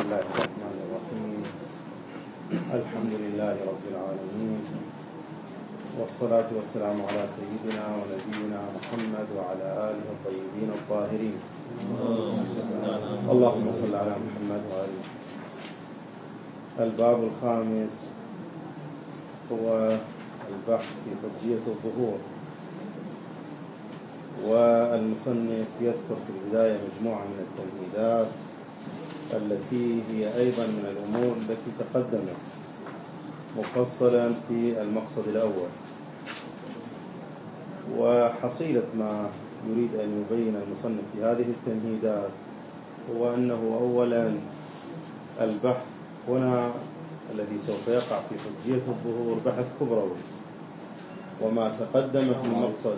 الله الرحمن الرحيم. الحمد لله رب العالمين، والصلاة والسلام على سيدنا ونبينا محمد وعلى آله الطيبين الطاهرين. اللهم صل على محمد وآله. الباب الخامس هو البحث في حجية الظهور، والمصنف يذكر في البداية مجموعة من التمهيدات التي هي أيضا من الأمور التي تقدمت مفصلا في المقصد الأول. وحصيلة ما يريد أن يبين المصنف في هذه التمهيدات هو أنه أولا البحث هنا الذي سوف يقع في حجية الظهور بحث كبروي، وما تقدم في المقصد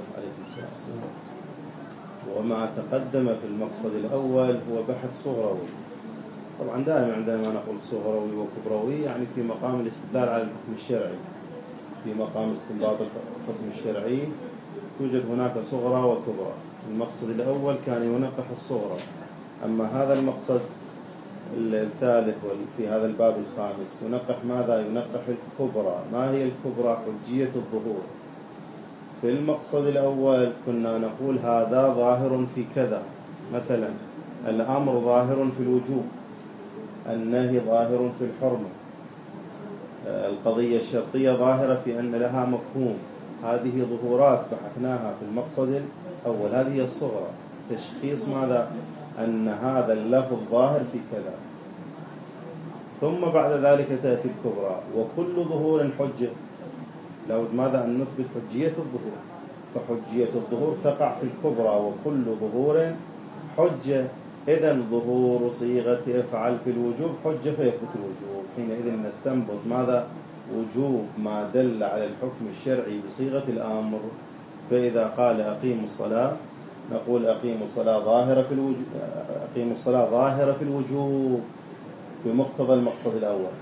في المقصد الأول هو بحث صغروي. طبعا دائما عندما نقول صغروي وكبروي يعني في مقام الاستدلال على الحكم الشرعي، في مقام استنباط الحكم الشرعي توجد هناك صغرى وكبرى. المقصد الأول كان ينقح الصغرى، أما هذا المقصد الثالث في هذا الباب الخامس ينقح ماذا؟ ينقح الكبرى. ما هي الكبرى؟ حجية الظهور. في المقصد الأول كنا نقول هذا ظاهر في كذا، مثلا الأمر ظاهر في الوجوب، النهي ظاهر في الحرمة، القضية الشرطية ظاهرة في أن لها مفهوم. هذه ظهورات بحثناها في المقصد الأول، هذه الصغرى، تشخيص ماذا؟ أن هذا اللفظ ظاهر في كذا. ثم بعد ذلك تأتي الكبرى، وكل ظهور حجة. لابد ماذا؟ أن نثبت حجية الظهور، فحجية الظهور تقع في الكبرى، وكل ظهور حجة. إذن ظهور صيغة افعل في الوجوب حجة فيثبت الوجوب. حينئذ نستنبط ماذا؟ وجوب ما دل على الحكم الشرعي بصيغة الأمر. فإذا قال أقيموا الصلاة نقول أقيموا الصلاة ظاهرة في الوجوب، أقيموا الصلاة ظاهرة في الوجوب بمقتضى المقصد الأول.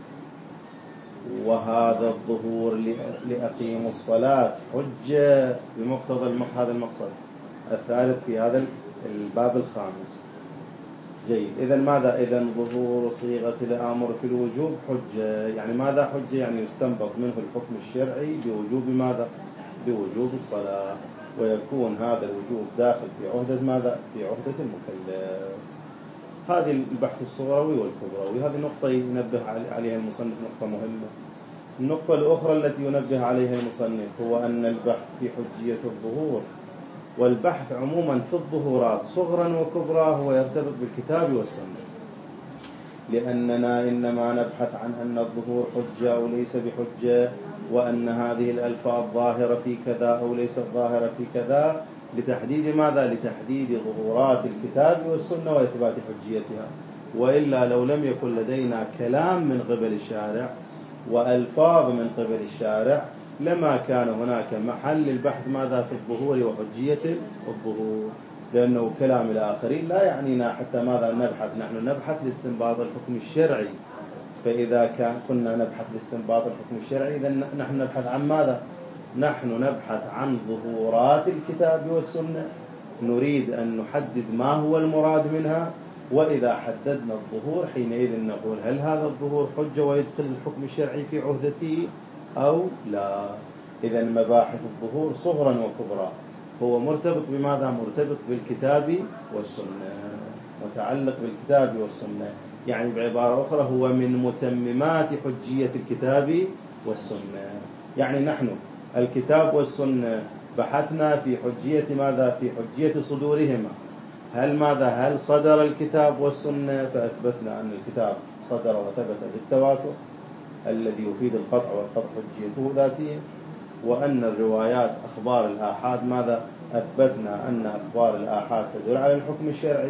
وهذا الظهور لأقيموا الصلاة حجة بمقتضى هذا المقصد الثالث في هذا الباب الخامس. جيد. إذن ماذا؟ إذن ظهور صيغة الأمر في الوجوب حجة. يعني ماذا حجة؟ يعني يستنبط منه الحكم الشرعي بوجوب ماذا؟ بوجوب الصلاة، ويكون هذا الوجوب داخل في عهدة ماذا؟ في عهدة المكلف. هذه البحث الصغروي والكبروي. هذه نقطة ينبه عليها المصنف، نقطة مهمة. النقطة الأخرى التي ينبه عليها المصنف هو أن البحث في حجية الظهور والبحث عموما في الظهورات صغرا وكبرى هو يرتبط بالكتاب والسنة، لأننا إنما نبحث عن أن الظهور حجة أو ليس بحجة، وأن هذه الألفاظ ظاهرة في كذا أو ليست ظاهرة في كذا، لتحديد ماذا؟ لتحديد ظهورات الكتاب والسنة وإثبات حجيتها. وإلا لو لم يكن لدينا كلام من قبل الشارع وألفاظ من قبل الشارع لما كان هناك محل للبحث ماذا؟ في الظهور وحجية الظهور، لأنه كلام الآخرين لا يعنينا حتى ماذا نبحث. نحن نبحث لاستنباط الحكم الشرعي، فإذا كنا نبحث لاستنباط الحكم الشرعي إذن نحن نبحث عن ماذا؟ نحن نبحث عن ظهورات الكتاب والسنة، نريد أن نحدد ما هو المراد منها. وإذا حددنا الظهور حينئذ نقول هل هذا الظهور حجة ويدخل الحكم الشرعي في عهدته أو لا. إذن مباحث الظهور صغرا وكبرى هو مرتبط بماذا؟ مرتبط بالكتاب والسنة، متعلق بالكتاب والسنة. يعني بعبارة أخرى هو من متممات حجية الكتاب والسنة. يعني نحن الكتاب والسنة بحثنا في حجية ماذا؟ في حجية صدورهما. هل صدر الكتاب والسنة؟ فأثبتنا أن الكتاب صدر وثبت بالتواتر الذي يفيد القطع، والقطع حجيته ذاتية. وأن الروايات أخبار الآحاد ماذا؟ أثبتنا أن أخبار الآحاد تدل على الحكم الشرعي.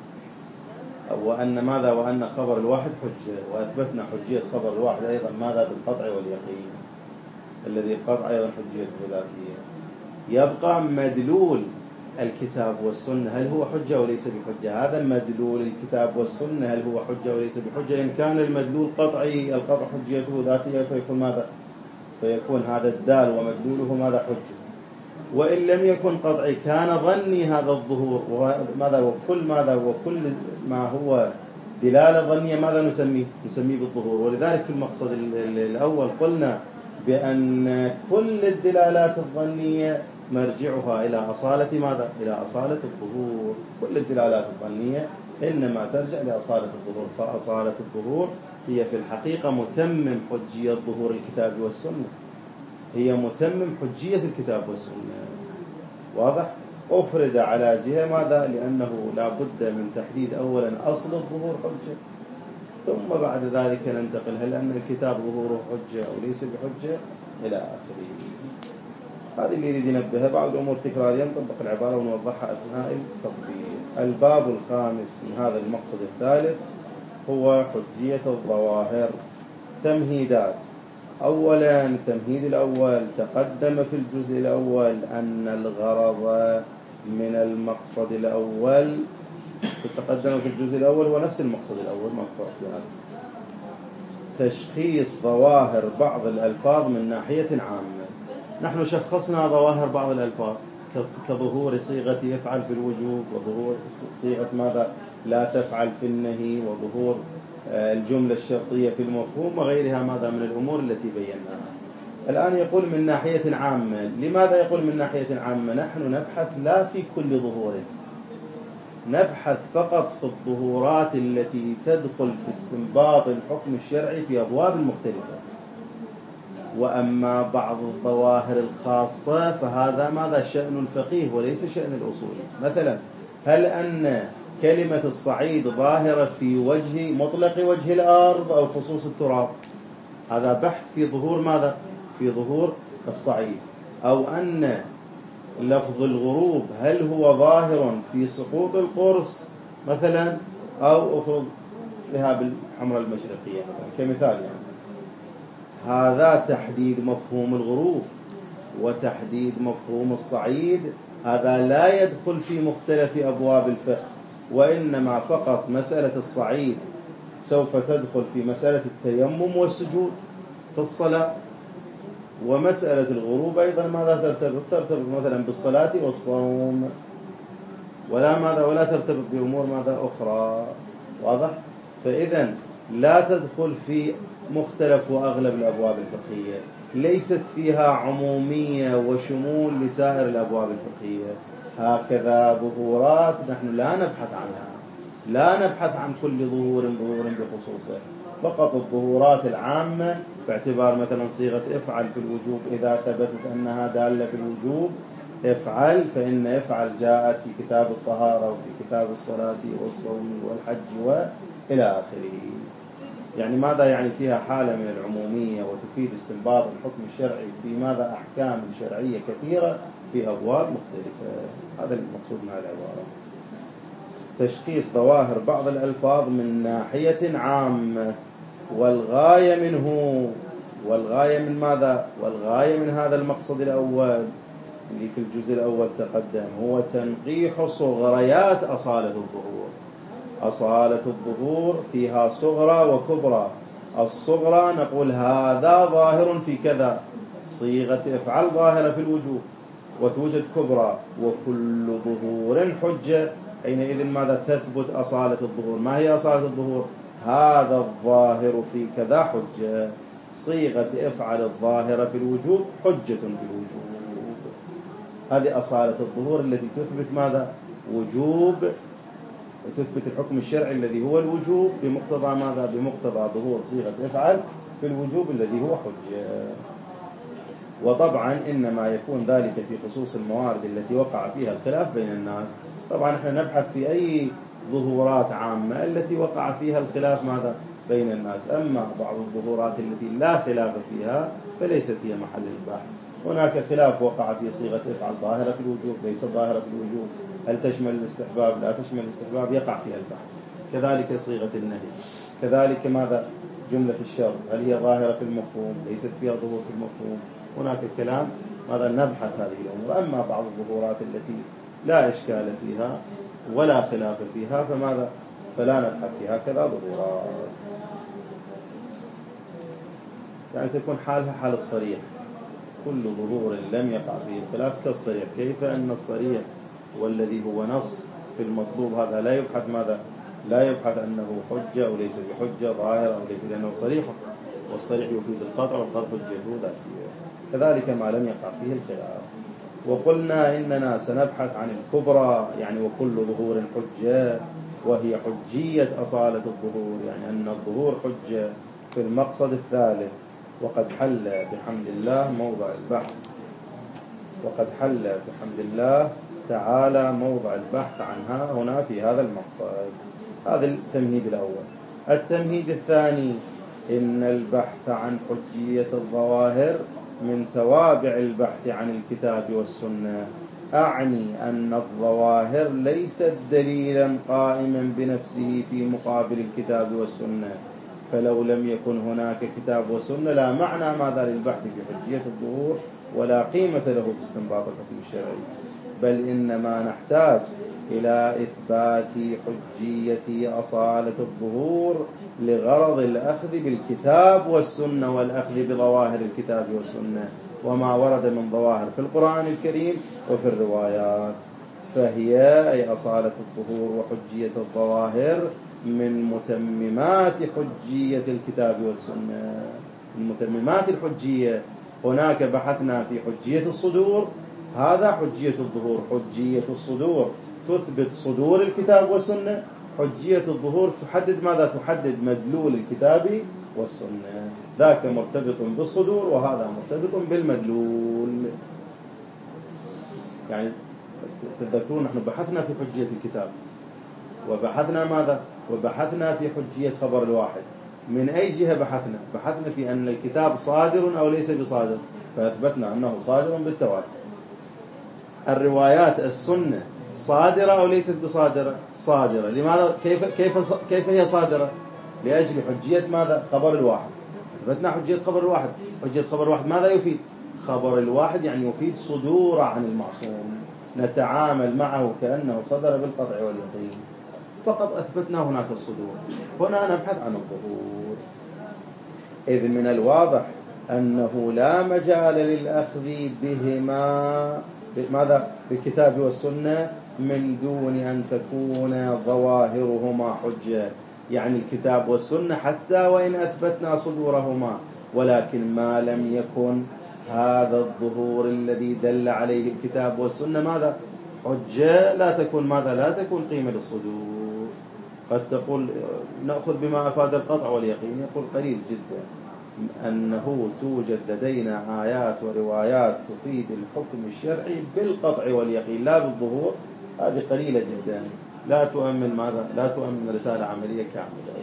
وأن ماذا؟ وأن خبر الواحد حجة، وأثبتنا حجية خبر الواحد أيضا ماذا؟ بالقطع واليقين، الذي القطع أيضا حجيته ذاتية. يبقى مدلول الكتاب والسنة هل هو حجة وليس بحجة؟ هذا المدلول الكتاب والسنة هل هو حجة وليس بحجة؟ إن كان المدلول قطعي القطع حجيته ذاتية فيكون ماذا؟ فيكون هذا الدال ومدلوله ماذا؟ حجة. وإن لم يكن قطعي كان ظني هذا الظهور وماذا؟ وكل ما هو دلالة ظنية ماذا نسميه؟ نسميه بالظهور. ولذلك في المقصد الأول قلنا بأن كل الدلالات الظنية مرجعها إلى أصالة ماذا؟ إلى أصالة الظهور. كل الدلالات الظنية إنما ترجع لأصالة الظهور. فأصالة الظهور هي في الحقيقة متمم حجية ظهور الكتاب والسنة، هي متمم حجية الكتاب والسنة. واضح؟ أفرد على جهة ماذا؟ لأنه لا بد من تحديد أولا أصل الظهور حجة، ثم بعد ذلك ننتقل هل أن الكتاب ظهوره حجة أو ليس بحجة إلى آخره. هذه اللي يريد ينبهها. بعض الأمور تكراريا نطبق العبارة ونوضحها أثناء التطبيق. الباب الخامس من هذا المقصد الثالث هو حجية الظواهر. تمهيدات. أولا التمهيد الأول تقدم في الجزء الأول أن الغرض من المقصد الأول ستقدم في الجزء الأول هو نفس المقصد الأول ما فرق يعني تشخيص ظواهر بعض الألفاظ من ناحية عامة. نحن شخصنا ظواهر بعض الألفاظ كظهور صيغة يفعل في الوجوب، وظهور صيغة ماذا لا تفعل في النهي، وظهور الجملة الشرطية في المفهوم وغيرها ماذا من الأمور التي بيناها. الآن يقول من ناحية عامة. لماذا يقول من ناحية عامة؟ نحن نبحث لا في كل ظهور، نبحث فقط في الظهورات التي تدخل في استنباط الحكم الشرعي في أبواب مختلفة. وأما بعض الظواهر الخاصة فهذا ماذا شأن الفقيه وليس شأن الأصولي. مثلا هل أن كلمة الصعيد ظاهرة في وجه مطلق وجه الأرض أو خصوص التراب؟ هذا بحث في ظهور ماذا؟ في ظهور الصعيد. أو أن لفظ الغروب هل هو ظاهر في سقوط القرص مثلا أو أفرض ذهاب الحمراء المشرقية كمثال يعني. هذا تحديد مفهوم الغروب وتحديد مفهوم الصعيد هذا لا يدخل في مختلف أبواب الفقه، وإنما فقط مسألة الصعيد سوف تدخل في مسألة التيمم والسجود في الصلاة، ومسألة الغروب أيضا ماذا ترتبط مثلا بالصلاة والصوم ولا ترتبط بأمور ماذا أخرى. واضح؟ فإذا لا تدخل في مختلف وأغلب الأبواب الفقهية، ليست فيها عمومية وشمول لسائر الأبواب الفقهية. هكذا ظهورات نحن لا نبحث عنها، لا نبحث عن كل ظهور بخصوصه، فقط الظهورات العامة باعتبار مثلا صيغة افعل في الوجوب إذا ثبتت أنها دالة في الوجوب افعل، فإن افعل جاءت في كتاب الطهارة وفي كتاب الصلاة والصوم والحج وإلى آخره. يعني ماذا يعني فيها حالة من العمومية وتفيد استنباط الحكم الشرعي في ماذا أحكام شرعية كثيرة في أبواب مختلفة. هذا المقصود من العبارة. تشخيص ظواهر بعض الألفاظ من ناحية عامة. والغاية من ماذا؟ والغاية من هذا المقصد الأول اللي في الجزء الأول تقدم هو تنقيح صغريات أصالة الظهور. أصالة الظهور فيها صغرى وكبرى. الصغرى نقول هذا ظاهر في كذا، صيغة افعل ظاهرة في الوجوب، وتوجد كبرى وكل ظهور حجة. حينئذ ماذا تثبت أصالة الظهور؟ ما هي أصالة الظهور؟ هذا الظاهر في كذا حجة. صيغة افعل الظاهرة في الوجوب حجة في الوجوب. هذه أصالة الظهور التي تثبت ماذا؟ وجوب، وتثبت الحكم الشرعي الذي هو الوجوب بمقتضى ماذا؟ بمقتضى ظهور صيغة افعل في الوجوب الذي هو حجة. وطبعا إنما يكون ذلك في خصوص الموارد التي وقع فيها الخلاف بين الناس. طبعا احنا نبحث في أي ظهورات عامة التي وقع فيها الخلاف ماذا؟ بين الناس. أما بعض الظهورات التي لا خلاف فيها فليست هي محل البحث. هناك خلاف وقع في صيغة افعل ظاهرة في الوجوب ليست ظاهرة في الوجوب، هل تشمل الاستحباب لا تشمل الاستحباب، يقع فيها البحث. كذلك صيغة النهي، كذلك ماذا؟ جملة الشر هل هي ظاهرة في المفهوم ليست فيها ظهور في المفهوم. هناك الكلام ماذا؟ نبحث هذه الأمور. أما بعض الظهورات التي لا إشكال فيها ولا خلاف فيها فماذا؟ فلا نبحث فيها كذا ظهورات. يعني تكون حالها حال الصريح، كل ظهور لم يقع فيه الخلاف كالصريح. كيف أن الصريح والذي هو نص في المطلوب هذا لا يبحث ماذا؟ لا يبحث أنه حجة أو ليس بحجة، ظاهر أو ليس، لأنه صريح، والصريح يفيد القطع، والقطع حجته ذاتية. كذلك ما لم يقع فيه الخلاف. وقلنا إننا سنبحث عن الكبرى، يعني وكل ظهور حجة، وهي حجية أصالة الظهور، يعني أن الظهور حجة في المقصد الثالث. وقد حل بحمد الله موضع البحث، وقد حل بحمد الله تعالى موضع البحث عنها هنا في هذا المقصد. هذا التمهيد الأول. التمهيد الثاني: إن البحث عن حجية الظواهر من توابع البحث عن الكتاب والسنة. أعني أن الظواهر ليست دليلا قائما بنفسه في مقابل الكتاب والسنة، فلو لم يكن هناك كتاب وسنة لا معنى ماذا للبحث في حجية الظهور، ولا قيمة له باستنباط الحكم الشرعي، بل إنما نحتاج إلى إثبات حجية أصالة الظهور لغرض الأخذ بالكتاب والسنة، والأخذ بظواهر الكتاب والسنة وما ورد من ظواهر في القرآن الكريم وفي الروايات. فهي أي أصالة الظهور وحجية الظواهر من متممات حجية الكتاب والسنة. من متممات الحجية. هناك بحثنا في حجية الصدور، هذا حجية الظهور. حجية الصدور تثبت صدور الكتاب والسنة، حجية الظهور تحدد ماذا؟ تحدد مدلول الكتاب والسنة. ذاك مرتبط بالصدور وهذا مرتبط بالمدلول. يعني تذكرون نحن بحثنا في حجية الكتاب، وبحثنا ماذا؟ وبحثنا في حجية خبر الواحد. من أي جهة بحثنا؟ بحثنا في أن الكتاب صادر أو ليس بصادر، فأثبتنا أنه صادر بالتواتر. الروايات السنة صادرة أو ليست بصادرة؟ صادرة. لماذا؟ كيف هي صادرة؟ لأجل حجية ماذا؟ خبر الواحد. أثبتنا حجية خبر الواحد. حجية خبر الواحد ماذا يفيد؟ خبر الواحد يعني يفيد صدور عن المعصوم، نتعامل معه كأنه صدر بالقطع واليقين. فقط أثبتنا هناك الصدور. هنا نبحث عن الظهور، إذ من الواضح أنه لا مجال للأخذ بهما ماذا؟ بالكتاب والسنة من دون أن تكون ظواهرهما حجة. يعني الكتاب والسنة حتى وإن أثبتنا صدورهما، ولكن ما لم يكن هذا الظهور الذي دل عليه الكتاب والسنة ماذا؟ حجة، لا تكون ماذا؟ لا تكون قيمة للصدور. قد تقول نأخذ بما أفاد القطع واليقين، يقول قليل جدا أنه توجد لدينا آيات وروايات تفيد الحكم الشرعي بالقطع واليقين لا بالظهور. هذه قليلة جدا، لا تؤمن ماذا؟ لا تؤمن رسالة عملية كاملة.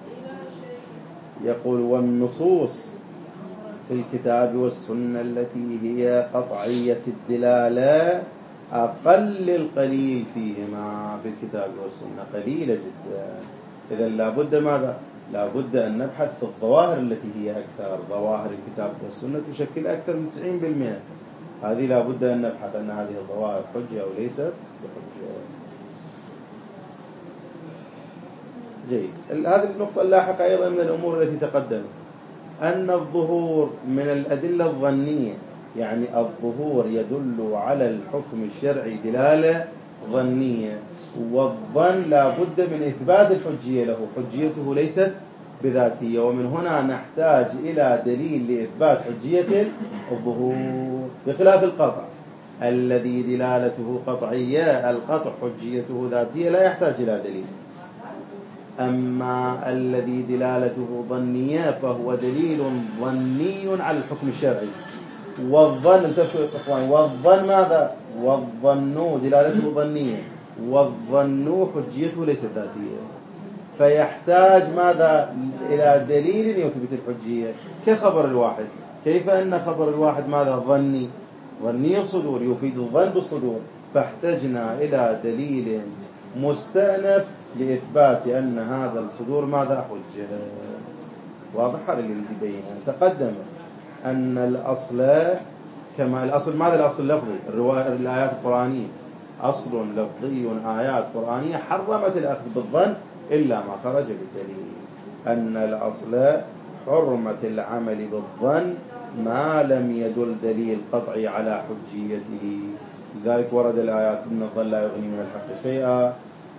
يقول: والنصوص في الكتاب والسنة التي هي قطعية الدلالة أقل القليل فيهما في الكتاب والسنة، قليلة جدا. إذا لابد ماذا؟ لابد أن نبحث في الظواهر التي هي أكثر. ظواهر الكتاب والسنة تشكل أكثر من 90%. هذه لابد أن نبحث أن هذه الظواهر حجة أو ليست بحجة. جيد. هذه النقطة اللاحقة أيضا من الأمور التي تقدمت، أن الظهور من الأدلة الظنية، يعني الظهور يدل على الحكم الشرعي دلالة ظنية، والظن لا بد من إثبات الحجية له، حجيته ليست بذاتية. ومن هنا نحتاج إلى دليل لإثبات حجية الظهور، بخلاف القطع الذي دلالته قطعية. القطع حجيته ذاتية لا يحتاج إلى دليل. أما الذي دلالته ظنية فهو دليل ظني على الحكم الشرعي. والظن والظن ماذا؟ والظن دلالته ظنية، والظن حجيته ليست ذاتية، فيحتاج ماذا؟ إلى دليل يثبت الحجية، كخبر الواحد. كيف أن خبر الواحد ماذا؟ ظني، ظني الصدور، يفيد الظن بالصدور، فاحتجنا إلى دليل مستأنف لإثبات أن هذا الصدور ماذا؟ حجة. واضح هذا اللي يبين. تقدم أن الأصل كما الأصل ماذا؟ الأصل اللفظي، الآيات القرآنية أصل لفظي، آيات قرآنية حرمت الأخذ بالظن إلا ما خرج بالدليل. أن الأصل حرمة العمل بالظن ما لم يدل دليل قطعي على حجيته. لذلك ورد الآيات: إن الظن لا يغني من الحق شيئا،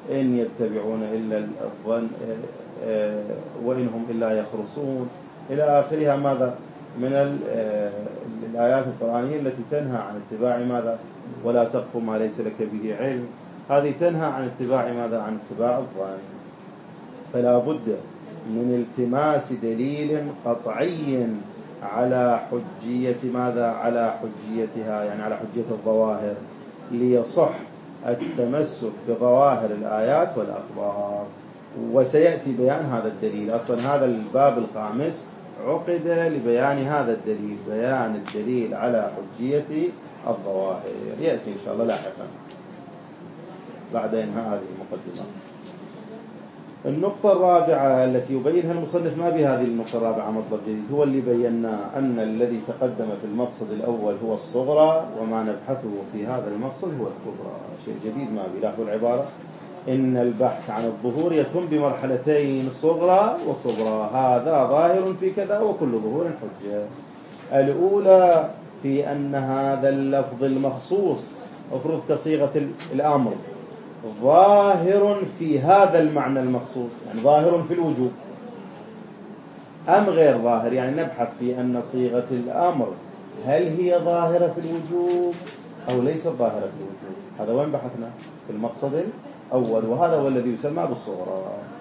إن يتبعون إلا الظن وإنهم إلا يخرصون إلى آخرها. ماذا من الآيات القرآنية التي تنهى عن اتباع ماذا؟ ولا تقف ما ليس لك به علم. هذه تنهى عن اتباع ماذا؟ عن اتباع الظن. فلا بد من التماس دليل قطعي على حجية ماذا؟ على حجيتها، يعني على حجية الظواهر، ليصح التمسك بظواهر الآيات والأخبار. وسيأتي بيان هذا الدليل. أصلا هذا الباب الخامس عقد لبيان هذا الدليل، بيان الدليل على حجية الظواهر، يأتي إن شاء الله لاحقا بعد إنهاء هذه المقدمة. النقطة الرابعة التي يبينها المصنف، ما بهذه النقطة الرابعة مطلب جديد، هو اللي بينا أن الذي تقدم في المقصد الأول هو الصغرى، وما نبحثه في هذا المقصد هو الكبرى. شيء جديد ما بيلاحظوا العبارة، إن البحث عن الظهور يتم بمرحلتين، صغرى وكبرى. هذا ظاهر في كذا وكل ظهور حجة. الأولى في أن هذا اللفظ المخصوص أفرض كصيغة الأمر ظاهر في هذا المعنى المخصوص، يعني ظاهر في الوجوب، أم غير ظاهر؟ يعني نبحث في أن صيغة الأمر هل هي ظاهرة في الوجوب أو ليست ظاهرة في الوجوب. هذا وين بحثنا؟ في المقصد الأول، وهذا هو الذي يسمى بالصغرى.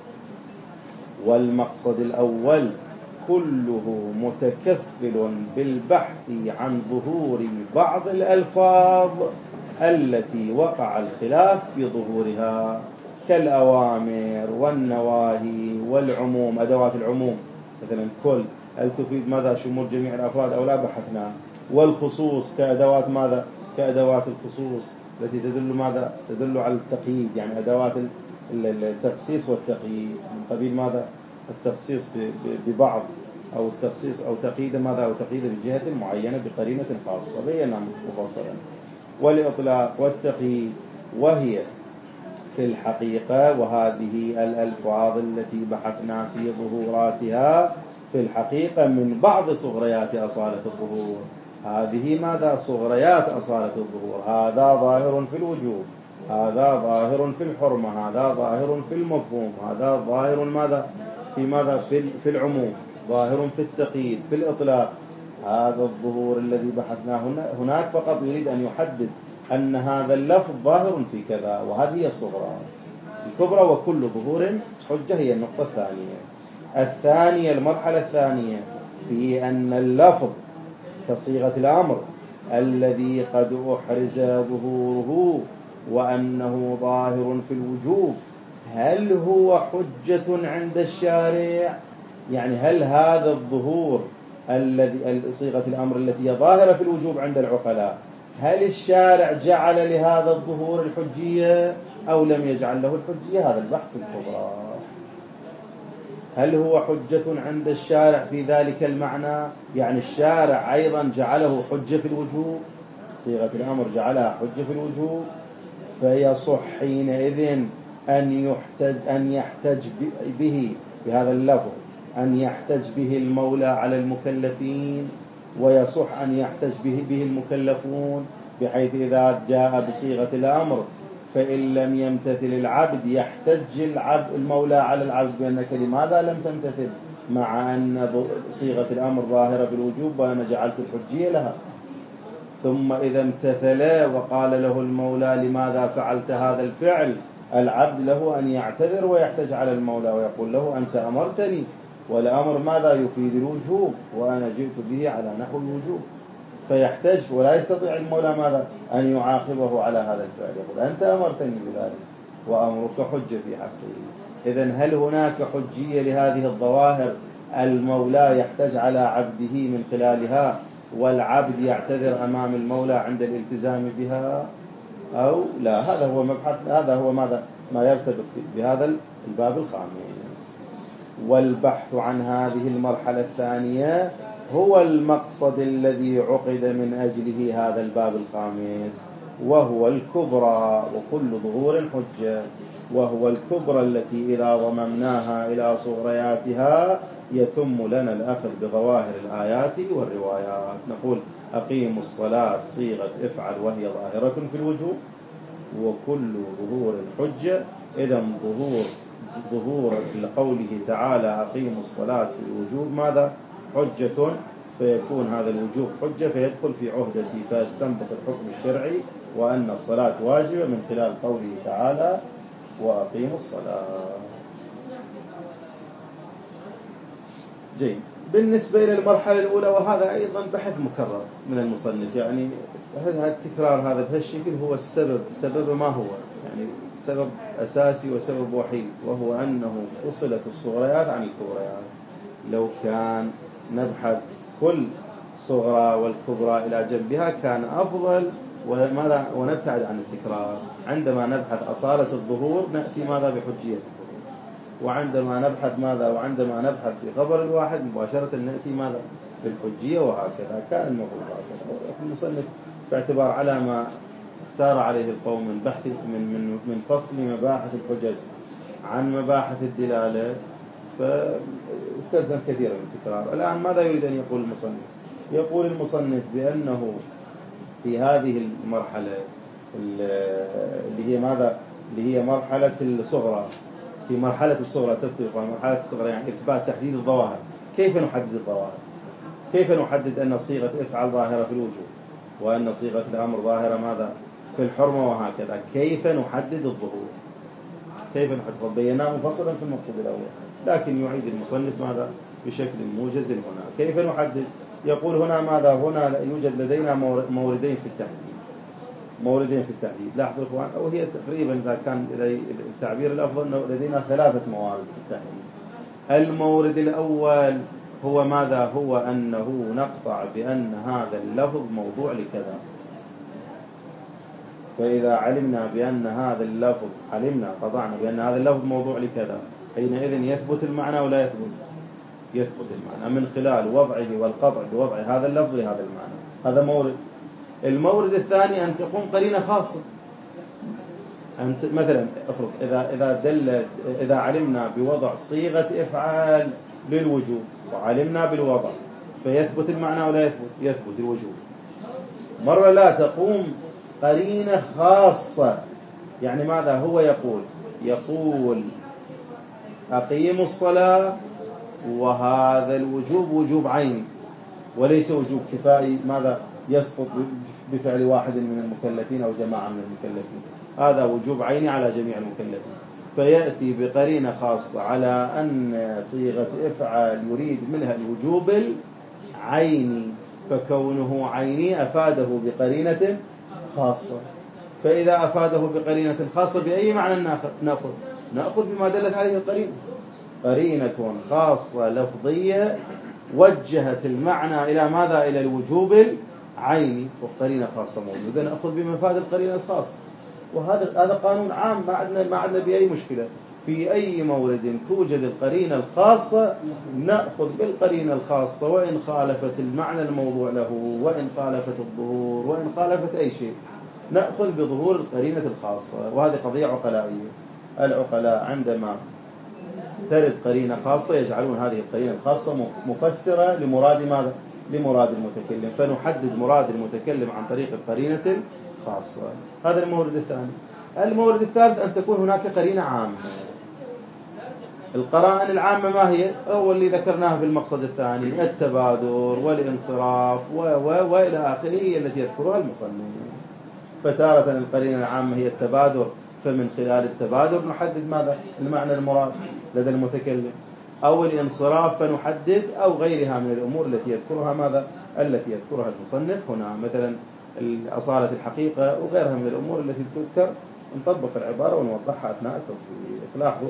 والمقصد الأول كله متكفل بالبحث عن ظهور بعض الألفاظ التي وقع الخلاف في ظهورها، كالأوامر والنواهي والعموم، أدوات العموم مثلا كل، هل تفيد ماذا؟ شمول جميع الأفراد أو لا؟ بحثنا. والخصوص كأدوات ماذا؟ كأدوات الخصوص التي تدل ماذا؟ تدل على التقييد، يعني أدوات التخصيص والتقييد، من قبيل ماذا؟ التخصيص ببعض، أو التخصيص أو تقييد ماذا؟ أو تقييد بجهة معينة بقرينة خاصة بينا مفصلا. والإطلاق والتقييد، وهي في الحقيقة، وهذه الألفاظ التي بحثنا في ظهوراتها في الحقيقة من بعض صغريات أصالة الظهور. هذه ماذا؟ صغريات أصالة الظهور. هذا ظاهر في الوجوب، هذا ظاهر في الحرمة، هذا ظاهر في المفهوم، هذا ظاهر ماذا؟ في ماذا؟ في العموم، ظاهر في التقييد، في الإطلاق. هذا الظهور الذي بحثناه هناك فقط يريد أن يحدد أن هذا اللفظ ظاهر في كذا، وهذه هي الصغرى. الكبرى وكل ظهور حجة هي النقطة الثانية. الثانية، المرحلة الثانية، في أن اللفظ كصيغة الأمر الذي قد أحرز ظهوره وأنه ظاهر في الوجوب، هل هو حجة عند الشارع؟ يعني هل هذا الظهور الذي صيغة الأمر التي هي ظاهرة في الوجوب عند العقلاء، هل الشارع جعل لهذا الظهور الحجية أو لم يجعل له الحجية؟ هذا البحث في الكبرى. هل هو حجة عند الشارع في ذلك المعنى؟ يعني الشارع أيضا جعله حجة في الوجوب، صيغة الأمر جعلها حجة في الوجوب، فيصح حينئذ أن يحتج به بهذا اللفظ، أن يحتج به المولى على المكلفين، ويصح أن يحتج به المكلفون، بحيث إذا جاء بصيغة الأمر فإن لم يمتثل العبد يحتج المولى على العبد بأنك لماذا لم تمتثل، مع أن صيغة الأمر ظاهرة في الوجوب وأنا جعلت الحجية لها. ثم إذا امتثل وقال له المولى لماذا فعلت هذا الفعل، العبد له أن يعتذر ويحتج على المولى ويقول له أنت أمرتني، والأمر ماذا؟ يفيد الوجوب، وأنا جئت به على نحو الوجوب، فيحتج، ولا يستطيع المولى ماذا؟ أن يعاقبه على هذا الفعل، يقول أنت أمرتني بذلك وأمرك حجة في حقه. إذن هل هناك حجية لهذه الظواهر؟ المولى يحتج على عبده من خلالها، والعبد يعتذر أمام المولى عند الالتزام بها، أو لا؟ هذا هو مبحث، هذا هو ماذا؟ ما يرتبط بهذا الباب الخامس. والبحث عن هذه المرحلة الثانية هو المقصد الذي عقد من أجله هذا الباب الخامس، وهو الكبرى، وكل ظهور حجة. وهو الكبرى التي إذا ضممناها إلى صغرياتها يتم لنا الأخذ بظواهر الآيات والروايات. نقول أقيموا الصلاة صيغة افعل وهي ظاهرة في الوجوب، وكل ظهور حجة إذا ظهور لقوله تعالى أقيموا الصلاة في الوجوب ماذا؟ حجة، فيكون هذا الوجوب حجة فيدخل في عهدتي، فاستنبط الحكم الشرعي وأن الصلاة واجبة من خلال قوله تعالى وأقيموا الصلاة. جيد. بالنسبة إلى المرحلة الأولى، وهذا أيضا بحث مكرر من المصنف، يعني التكرار هذا بهالشكل هو سبب ما هو؟ يعني سبب أساسي وسبب وحيد، وهو أنه فصلت الصغريات عن الكبريات. لو كان نبحث كل صغرى والكبرى إلى جنبها كان أفضل، ونبتعد عن التكرار. عندما نبحث أصالة الظهور نأتي ماذا؟ بحجية الظهور. وعندما نبحث في خبر الواحد مباشرة نأتي ماذا؟ بالحجية، وهكذا كان المفروض هكذا. المصنف باعتبار على ما سار عليه القوم من بحث من فصل مباحث الحجج عن مباحث الدلالة، فاستلزم كثيرا من التكرار. الآن ماذا يريد أن يقول المصنف؟ يقول المصنف بأنه في هذه المرحلة اللي هي ماذا؟ اللي هي مرحلة الصغرى. في مرحلة الصغرى تطبيق مرحلة الصغرى يعني إثبات تحديد الظواهر. كيف نحدد الظواهر؟ كيف نحدد أن صيغة افعل ظاهرة في الوجوب، وأن صيغة الأمر ظاهرة ماذا؟ في الحرمة، وهكذا. كيف نحدد الظهور؟ كيف نحدد؟ بيناه مفصلا في المقصد الأول، لكن يعيد المصنف ماذا؟ بشكل موجز هنا. كيف نحدد؟ يقول هنا ماذا؟ هنا يوجد لدينا موردين في التحديد. لاحظوا إخوان، أو هي تقريبا إذا كان التعبير الأفضل أنه لدينا 3 موارد في التحديد. المورد الأول هو ماذا؟ هو أنه نقطع بأن هذا اللفظ موضوع لكذا. فإذا علمنا بأن هذا اللفظ قطعنا بأن هذا اللفظ موضوع لكذا، حينئذ يثبت المعنى ولا يثبت؟ يثبت المعنى من خلال وضعه والقطع بوضع هذا اللفظ لهذا المعنى. هذا مورد. المورد الثاني أن تكون قرينة خاصة. أنت مثلا افرض إذا علمنا بوضع صيغة إفعال للوجوب وعلمنا بالوضع، فيثبت المعنى ولا يثبت؟ يثبت الوجوب. مرة لا تقوم قرينة خاصة، يعني ماذا هو يقول أقيموا الصلاة، وهذا الوجوب وجوب عيني وليس وجوب كفائي ماذا؟ يسقط بفعل واحد من المكلفين أو جماعة من المكلفين. هذا وجوب عيني على جميع المكلفين، فيأتي بقرينة خاصة على أن صيغة افعل يريد منها الوجوب العيني، فكونه عيني أفاده بقرينة خاصة. فإذا أفاده بقرينة خاصة بأي معنى نأخذ بما دلت عليه القرينة. قرينة خاصة لفظية وجهت المعنى إلى ماذا؟ إلى الوجوب العيني، وقرينة خاصة موجودة نأخذ بمفاد القرينة الخاصة. وهذا قانون عام، ما عندنا بأي مشكلة. في أي مورد توجد القرينة الخاصة نأخذ بالقرينة الخاصة، وإن خالفت المعنى الموضوع له، وإن خالفت الظهور، وإن خالفت أي شيء نأخذ بظهور القرينة الخاصة. وهذه قضية عقلائية. العقلاء عندما ترد قرينة خاصة يجعلون هذه القرينة الخاصة مفسرة لمراد ماذا؟ لمراد المتكلم، فنحدد مراد المتكلم عن طريق القرينة الخاصة. هذا المورد الثاني. المورد الثالث أن تكون هناك قرينة عامة. القرائن العامة ما هي؟ هو اللي ذكرناها في المقصد الثاني، التبادر والانصراف وإلى آخره، هي التي يذكرها المصنف. فتارة القرينة العامة هي التبادر، فمن خلال التبادر نحدد ماذا؟ المعنى المراد لدى المتكلم. أو الانصراف فنحدد، أو غيرها من الأمور التي يذكرها ماذا؟ التي يذكرها المصنف هنا، مثلا أصالة الحقيقة وغيرها من الأمور التي تذكر، نطبق العبارة ونوضحها أثناء التطبيق. لاحظوا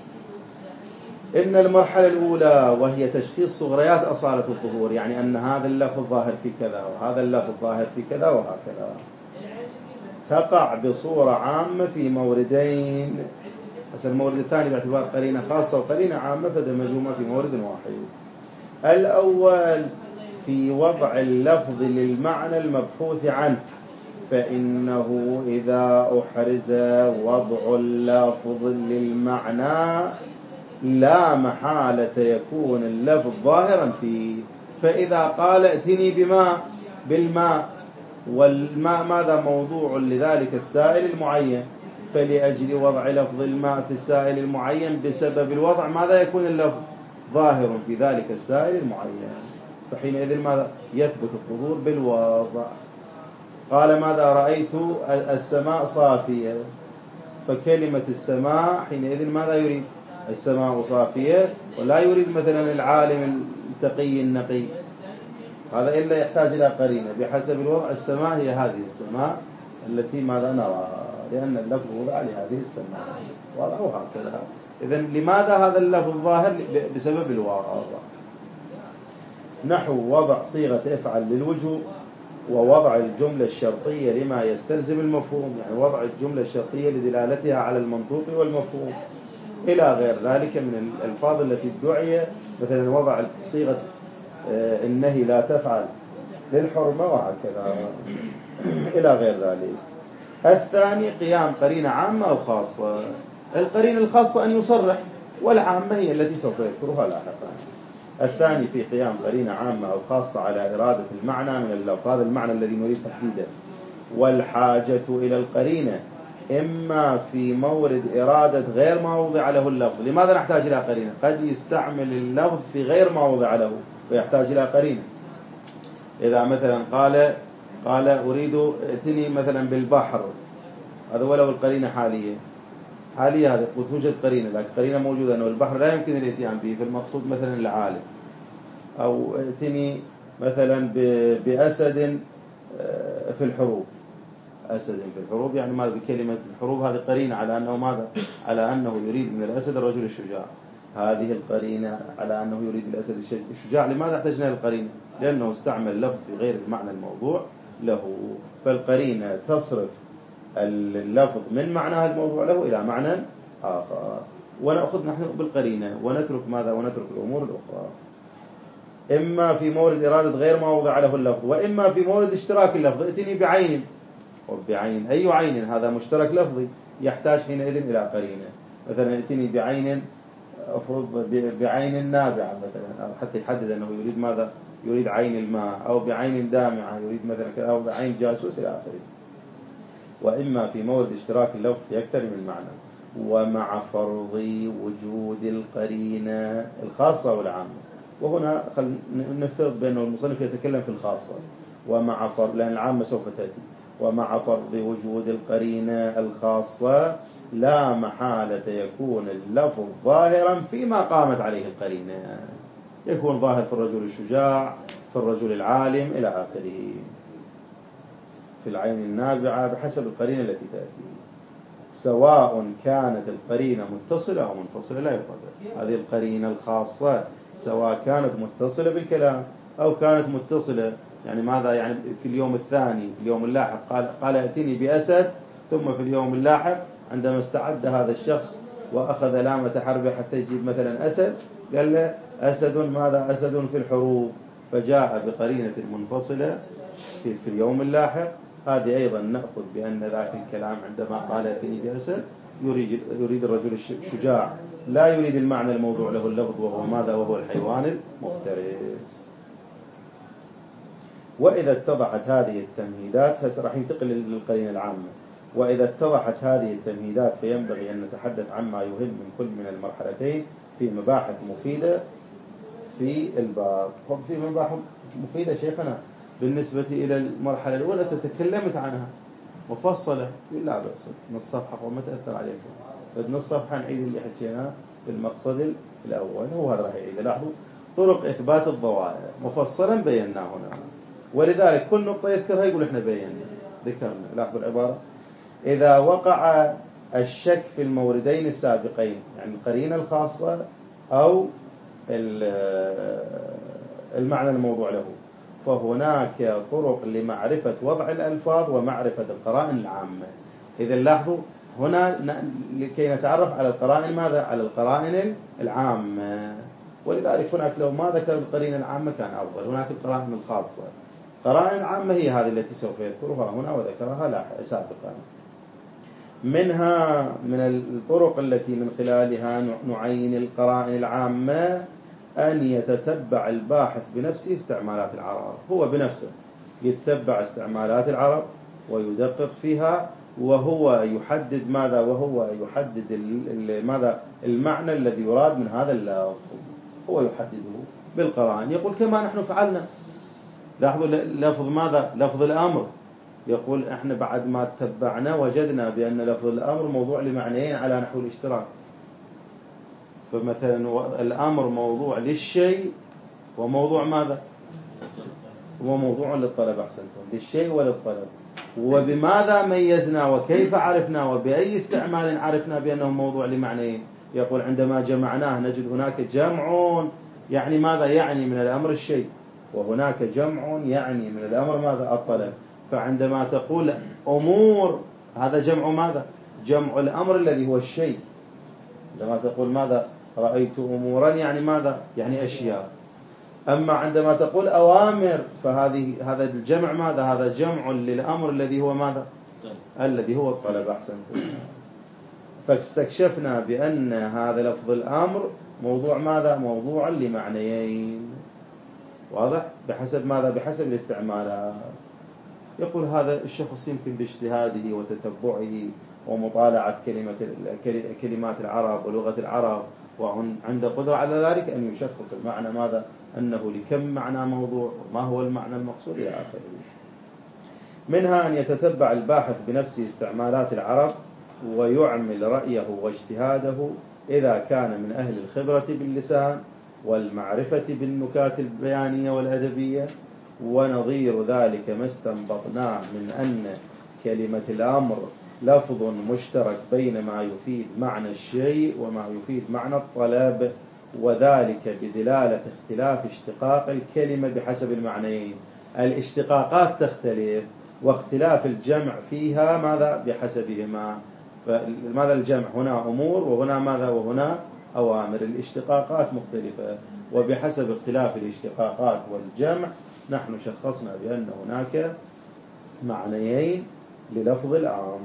إن المرحلة الأولى وهي تشخيص صغريات أصالة الظهور، يعني أن هذا اللفظ ظاهر في كذا وهذا اللفظ ظاهر في كذا وهكذا، تقع بصورة عامة في موردين. بس المورد الثاني باعتبار قرينة خاصة وقرينة عامة فدمجهما في مورد واحد. الأول في وضع اللفظ للمعنى المبحوث عنه، فإنه إذا أحرز وضع اللفظ للمعنى لا محالة يكون اللفظ ظاهرا فيه. فإذا قال ائتني بالماء، والماء ماذا؟ موضوع لذلك السائل المعين، فلأجل وضع لفظ الماء في السائل المعين بسبب الوضع ماذا يكون اللفظ ظاهر في ذلك السائل المعين، فحينئذ ماذا يثبت الظهور بالوضع. قال ماذا رأيت السماء صافية، فكلمة السماء حينئذ ماذا يريد؟ السماء صافية، ولا يريد مثلا العالم التقي النقي، هذا إلا يحتاج إلى قرينة بحسب الوضع. السماء هي هذه السماء التي ماذا نراها، لأن اللفظ وضع لهذه السماء وضعوا هكذا. إذن لماذا هذا اللفظ الظاهر؟ بسبب الوضع. نحو وضع صيغة افعل للوجوب، ووضع الجملة الشرطية لما يستلزم المفهوم، يعني وضع الجملة الشرطية لدلالتها على المنطوق والمفهوم، إلى غير ذلك من الألفاظ التي ادعي، مثلا وضع صيغة النهي لا تفعل للحرمة وهكذا إلى غير ذلك. الثاني قيام قرينة عامة أو خاصة. القرينة الخاصة أن يصرح، والعامة هي التي سوف يذكرها لاحقا. الثاني في قيام قرينة عامة أو خاصة على إرادة المعنى من اللفظ، هذا المعنى الذي نريد تحديده. والحاجة إلى القرينة إما في مورد إرادة غير ما وضع له اللفظ. لماذا نحتاج إلى قرينة؟ قد يستعمل اللفظ في غير ما وضع له ويحتاج إلى قرينة. إذا مثلا قال أريد ائتني مثلا بالبحر، هذا ولو القرينة حالية هذا توجد قرينة، لكن قرينة موجودة أنه البحر لا يمكن الاتيان به، فالمقصود مثلا العالم. أو ائتني مثلا بأسد في الحروب، أسد في الحروب، يعني ماذا بكلمة الحروب؟ هذه قرينة على أنه ماذا؟ على أنه يريد من الأسد الرجل الشجاع. هذه القرينة على أنه يريد الأسد الشجاع. لماذا احتجنا للقرينة؟ لأنه استعمل لفظ في غير المعنى الموضوع له، فالقرينة تصرف اللفظ من معناه الموضوع له إلى معنى آخر. ونأخذ نحن بالقرينة ونترك ماذا؟ ونترك الأمور الأخرى. إما في مورد إرادة غير ما وضع له اللفظ، وإما في مورد اشتراك اللفظ. ائتني بعين، وبعين أي عين؟ هذا مشترك لفظي يحتاج حينئذ إلى قرينة. مثلا ائتني بعين، أفرض بعين نابعة مثلا، أو حتى يحدد أنه يريد ماذا؟ يريد عين الماء، أو بعين دامعة يريد مثلا، أو بعين جاسوس إلى آخره. وإما في مورد اشتراك اللفظ يكترم المعنى. ومع فرض وجود القرينة الخاصة والعامة. وهنا نفترض بأنه المصنف يتكلم في الخاصة، ومع فرض، لأن العامة سوف تأتي. ومع فرض وجود القرينة الخاصة لا محالة يكون اللفظ ظاهرا فيما قامت عليه القرينة، يكون ظاهر في الرجل الشجاع، في الرجل العالم إلى آخره، في العين النابعة، بحسب القرينة التي تأتي، سواء كانت القرينة متصلة أو منفصلة لا يفرق. هذه القرينة الخاصة سواء كانت متصلة بالكلام أو كانت متصلة، يعني ماذا؟ يعني في اليوم الثاني، في اليوم اللاحق قال ائتني بأسد، ثم في اليوم اللاحق عندما استعد هذا الشخص وأخذ لامة حربه حتى يجيب مثلا أسد، قال له أسد ماذا؟ أسد في الحروب، فجاء بقرينة منفصلة في اليوم اللاحق. هذه أيضا نأخذ بأن ذاك الكلام عندما قال ائتني بأسد يريد الرجل الشجاع، لا يريد المعنى الموضوع له اللفظ، وهو ماذا؟ وهو الحيوان المفترس. وإذا اتضحت هذه التمهيدات، هسه راح ينتقل للقرينة العامة. وإذا اتضحت هذه التمهيدات فينبغي أن نتحدث عما يهم من كل من المرحلتين في مباحث مفيدة في الباب. في مباحث مفيدة شيخنا بالنسبة إلى المرحلة الأولى تتكلمت عنها مفصلة، لا بأس نص صفحة وما تأثر عليكم، نص صفحة نعيد اللي حكيناه في المقصد الأول، هو هذا راح يعيد. لاحظوا طرق إثبات الظواهر مفصلا بيناه هنا، ولذلك كل نقطة يذكرها يقول إحنا ذكرنا. لاحظوا العبارة: إذا وقع الشك في الموردين السابقين، يعني القرينة الخاصة أو المعنى الموضوع له، فهناك طرق لمعرفة وضع الألفاظ ومعرفة القرائن العامة. إذا لاحظوا هنا لكي نتعرف على القرائن ماذا؟ على القرائن العامة. ولذلك هناك لو ما ذكر القرينة العامة كان أفضل. هناك القرائن الخاصة. القرائن العامة هي هذه التي سوف يذكرها هنا وذكرها سابقا. منها من الطرق التي من خلالها نعين القرائن العامة أن يتتبع الباحث بنفسه استعمالات العرب، هو بنفسه يتبع استعمالات العرب ويدقق فيها وهو يحدد ماذا؟ وهو يحدد ماذا المعنى الذي يراد من هذا اللفظ، هو يحدده بالقرائن. يقول كما نحن فعلنا. لاحظوا لفظ ماذا؟ لفظ الأمر. يقول احنا بعد ما تتبعنا وجدنا بأن لفظ الأمر موضوع لمعنيين على نحو الاشتراك. فمثلا الأمر موضوع للشيء وموضوع ماذا؟ وموضوع للطلب. أحسنتم، للشيء وللطلب. وبماذا ميزنا وكيف عرفنا وبأي استعمال عرفنا بأنه موضوع لمعنيين؟ يقول عندما جمعناه نجد هناك جمع يعني ماذا؟ يعني من الأمر الشيء، وهناك جمع يعني من الأمر ماذا؟ الطلب. فعندما تقول أمور هذا جمع ماذا؟ جمع الأمر الذي هو الشيء. عندما تقول ماذا؟ رأيت أمورا يعني ماذا؟ يعني أشياء. أما عندما تقول أوامر هذا الجمع ماذا؟ هذا جمع للأمر الذي هو ماذا؟ الذي هو الطلب. أحسنتم. فاستكشفنا بأن هذا لفظ الأمر موضوع ماذا؟ موضوع لمعنيين. واضح؟ بحسب ماذا؟ بحسب الاستعمالات. يقول هذا الشخص يمكن باجتهاده وتتبعه ومطالعة كلمات العرب ولغة العرب وعنده قدرة على ذلك أن يشخص المعنى ماذا؟ أنه لكم معنى موضوع وما هو المعنى المقصود إلى آخره. منها أن يتتبع الباحث بنفسه استعمالات العرب ويعمل رأيه واجتهاده إذا كان من أهل الخبرة باللسان والمعرفة بالنكات البيانية والأدبية. ونظير ذلك ما استنبطناه من أن كلمة الأمر لفظ مشترك بين ما يفيد معنى الشيء وما يفيد معنى الطلب، وذلك بدلالة اختلاف اشتقاق الكلمة بحسب المعنيين. الاشتقاقات تختلف واختلاف الجمع فيها ماذا؟ بحسبهما. فماذا الجمع؟ هنا أمور وهنا ماذا؟ وهنا أوامر. الاشتقاقات مختلفة، وبحسب اختلاف الاشتقاقات والجمع نحن شخصنا بأن هناك معنيين للفظ الأمر.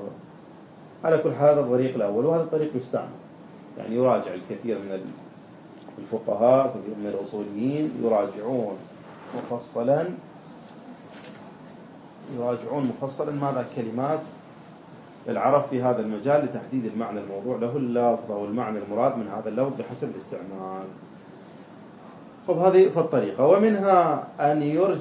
على كل حال هذا الطريق الأول، وهذا الطريق يستعمل، يعني يراجع الكثير من الفقهاء من الأصوليين يراجعون مفصلا ماذا؟ كلمات العرب في هذا المجال لتحديد المعنى الموضوع له اللفظ أو المعنى المراد من هذا اللفظ بحسب الاستعمال. طب هذه فالطريقة. ومنها أن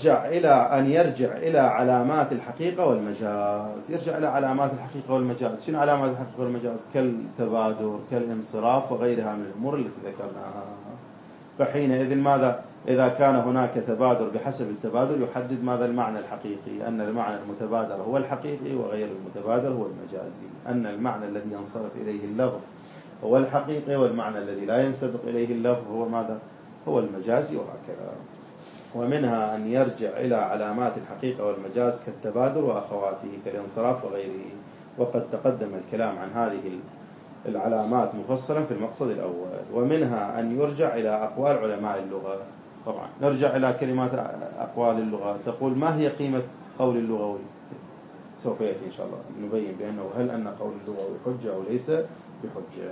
يرجع إلى علامات الحقيقة والمجاز. يرجع إلى علامات الحقيقة والمجاز. شنو علامات الحقيقة والمجاز؟ كالتبادر كالانصراف وغيرها من الأمور التي ذكرناها. فحينئذ ماذا؟ إذا كان هناك تبادر بحسب التبادر يحدد ماذا؟ المعنى الحقيقي، أن المعنى المتبادر هو الحقيقي وغير المتبادر هو المجازي، أن المعنى الذي ينصرف إليه اللفظ هو الحقيقي والمعنى الذي لا ينسبق إليه اللفظ هو ماذا؟ هو المجازي، وهكذا. ومنها أن يرجع إلى علامات الحقيقة والمجاز كالتبادر وأخواته كالانصراف وغيره. وقد تقدم الكلام عن هذه العلامات مفصلا في المقصد الأول. ومنها أن يرجع إلى أقوال علماء اللغة. طبعا نرجع إلى كلمات أقوال اللغة. تقول ما هي قيمة قول اللغوي؟ سوف يأتي إن شاء الله نبين بأنه هل أن قول اللغوي حجة أو ليس بحجة.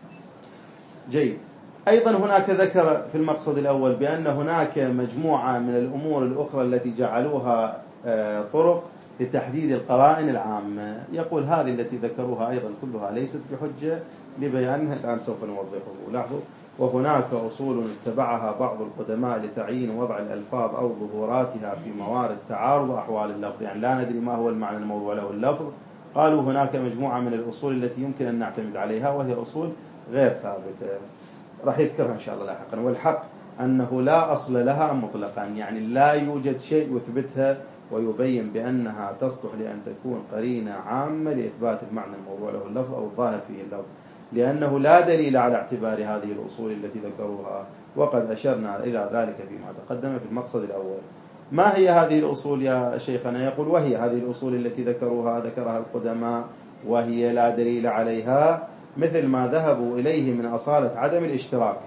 جيد. أيضا هناك ذكر في المقصد الأول بأن هناك مجموعة من الأمور الأخرى التي جعلوها طرق لتحديد القرائن العامة. يقول هذه التي ذكروها أيضا كلها ليست بحجة لبيانها، الآن سوف نوضحه. لاحظوا. وهناك أصول اتبعها بعض القدماء لتعيين وضع الألفاظ أو ظهوراتها في موارد تعارض أحوال اللفظ، يعني لا ندري ما هو المعنى الموضوع له اللفظ. قالوا هناك مجموعة من الأصول التي يمكن أن نعتمد عليها وهي أصول غير ثابتة، راح يذكرها إن شاء الله لاحقا. والحق أنه لا أصل لها مطلقا، يعني لا يوجد شيء يثبتها ويبين بأنها تصلح لأن تكون قرينة عامة لإثبات المعنى الموضوع له اللفظ أو الظاهر فيه اللفظ، لأنه لا دليل على اعتبار هذه الأصول التي ذكروها. وقد أشرنا إلى ذلك فيما تقدم في المقصد الأول. ما هي هذه الأصول يا شيخنا؟ يقول وهي هذه الأصول التي ذكرها القدماء وهي لا دليل عليها، مثل ما ذهبوا إليه من أصالة عدم الاشتراك.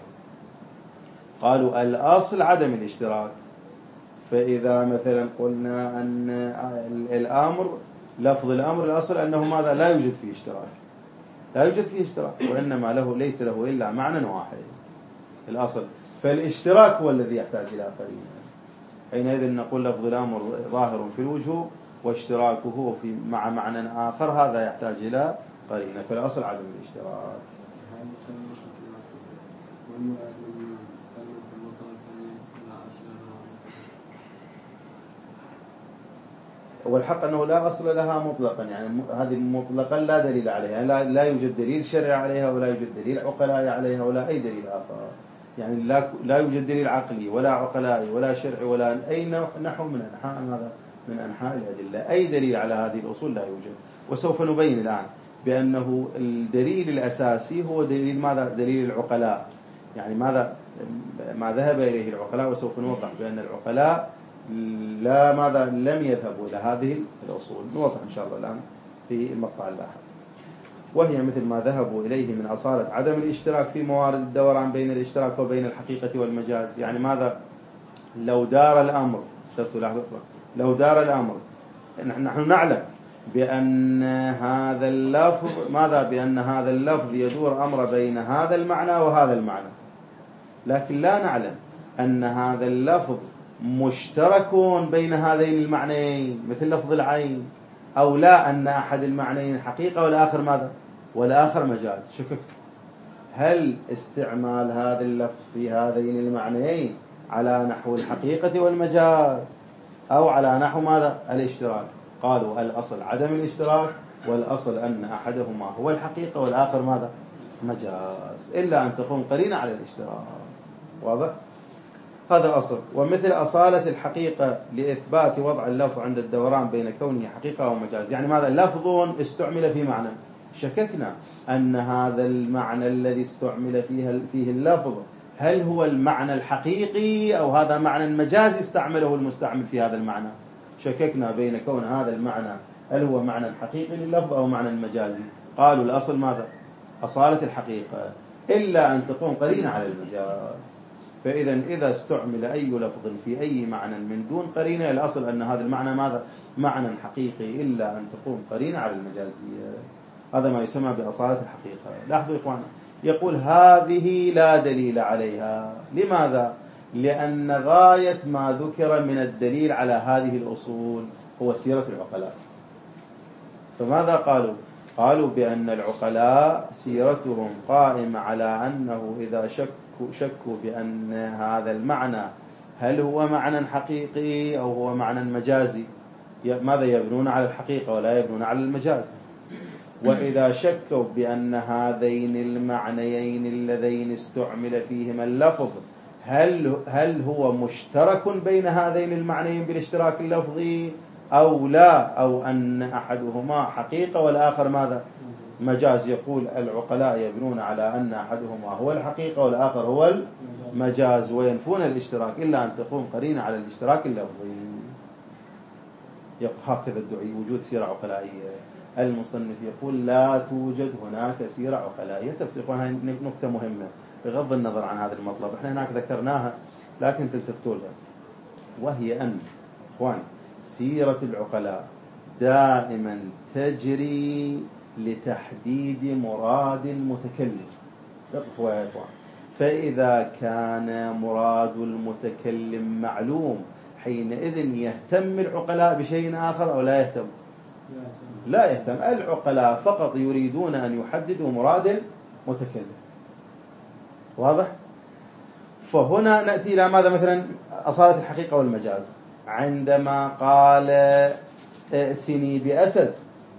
قالوا الأصل عدم الاشتراك. فإذا مثلا قلنا أن الأمر لفظ الأمر الأصل أنه ماذا؟ لا يوجد فيه اشتراك، لا يوجد فيه اشتراك، وإنما ليس له إلا معنى واحد الأصل. فالاشتراك هو الذي يحتاج إلى قرينة. حينئذ نقول لفظ الأمر ظاهر في الوجوب واشتراكه مع معنى آخر هذا يحتاج إلى قرينة، فالأصل عدم الاشتراك. والحق أنه لا أصل لها مطلقا، يعني هذه مطلقا لا دليل عليها، يعني لا يوجد دليل شرعي عليها ولا يوجد دليل عقلائي عليها ولا أي دليل آخر، يعني لا يوجد دليل عقلي ولا عقلائي ولا شرعي ولا أي نحو من أنحاء الأدلة، أي دليل على هذه الأصول لا يوجد. وسوف نبين الآن بأنه الدليل الأساسي هو دليل ماذا؟ دليل العقلاء، يعني ما ذهب إليه العقلاء، وسوف نوضح بأن العقلاء لم يذهبوا إلى هذه الأصول. نوضح إن شاء الله الآن في المقطع اللاحق. وهي مثل ما ذهبوا إليه من أصالة عدم الاشتراك في موارد الدوران بين الاشتراك وبين الحقيقة والمجاز. يعني ماذا؟ لو دار الأمر نحن نعلم بأن هذا اللفظ بأن هذا اللفظ يدور أمر بين هذا المعنى وهذا المعنى، لكن لا نعلم أن هذا اللفظ مشترك بين هذين المعنيين مثل لفظ العين، أو لا أن أحد المعنيين حقيقة والآخر مجاز. شككت هل استعمال هذا اللفظ في هذين المعنيين على نحو الحقيقة والمجاز أو على نحو الاشتراك؟ قالوا الأصل عدم الاشتراك، والأصل أن أحدهما هو الحقيقة والآخر مجاز، إلا أن تقوم قرينة على الاشتراك. واضح؟ هذا أصل. ومثل أصالة الحقيقة لإثبات وضع اللفظ عند الدوران بين كونه حقيقة أو مجاز. يعني ماذا؟ لفظ استعمل في معنى، شككنا أن هذا المعنى الذي استعمل فيه اللفظ هل هو المعنى الحقيقي أو هذا معنى مجازي استعمله المستعمل في هذا المعنى. شككنا بين كون هذا المعنى هل هو معنى حقيقي لللفظ أو معنى مجازي. قالوا الأصل ماذا؟ أصالة الحقيقة، إلا أن تقوم قرينة على المجاز. إذا استعمل أي لفظ في أي معنى من دون قرينة، الأصل أن هذا المعنى معنى حقيقي، إلا أن تقوم قرينة على المجازية. هذا ما يسمى بأصالة الحقيقة. لاحظوا يا إخوان، يقول هذه لا دليل عليها. لماذا؟ لأن غاية ما ذكر من الدليل على هذه الأصول هو سيرة العقلاء. فماذا قالوا بأن العقلاء سيرتهم قائمة على أنه إذا شكوا بأن هذا المعنى هل هو معنى حقيقي أو هو معنى مجازي، ماذا يبنون على الحقيقة ولا يبنون على المجاز. وإذا شكوا بأن هذين المعنيين اللذين استعمل فيهما اللفظ هل هو مشترك بين هذين المعنيين بالاشتراك اللفظي أو لا، أو أن أحدهما حقيقة والآخر مجاز. يقول العقلاء يبنون على أن أحدهما هو الحقيقة والآخر هو المجاز، وينفون الاشتراك إلا أن تقوم قرينة على الاشتراك اللفظي. هكذا الدعي وجود سيرة عقلائية. المصنف يقول لا توجد هناك سيرة عقلائية. تفتقون هذه نقطة مهمة بغض النظر عن هذا المطلب، احنا هناك ذكرناها لكن تلتفتوا لها، وهي أن إخوان سيرة العقلاء دائما تجري لتحديد مراد المتكلم. فإذا كان مراد المتكلم معلوم حينئذ يهتم العقلاء بشيء آخر أو لا يهتم؟ لا يهتم. العقلاء فقط يريدون أن يحددوا مراد المتكلم. واضح؟ فهنا نأتي إلى ماذا؟ مثلا أصالة الحقيقة والمجاز. عندما قال ائتني بأسد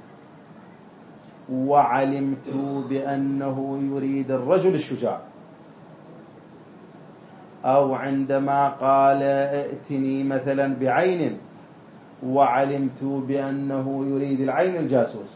وعلمت بأنه يريد الرجل الشجاع، أو عندما قال ائتني مثلا بعين وعلمت بأنه يريد العين الجاسوس،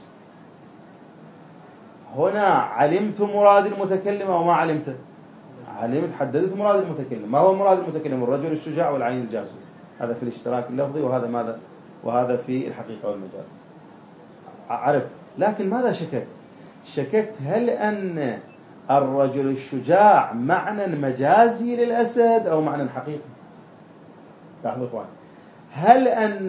هنا علمت مراد المتكلم أو ما علمت؟ علمت، حددت مراد المتكلم. ما هو مراد المتكلم؟ الرجل الشجاع والعين الجاسوس. هذا في الاشتراك اللفظي، وهذا ماذا؟ وهذا في الحقيقة والمجاز. عرفت. لكن ماذا شككت هل أن الرجل الشجاع معنى مجازي للأسد أو معنى حقيقي؟ لاحظوا إخوان، هل أن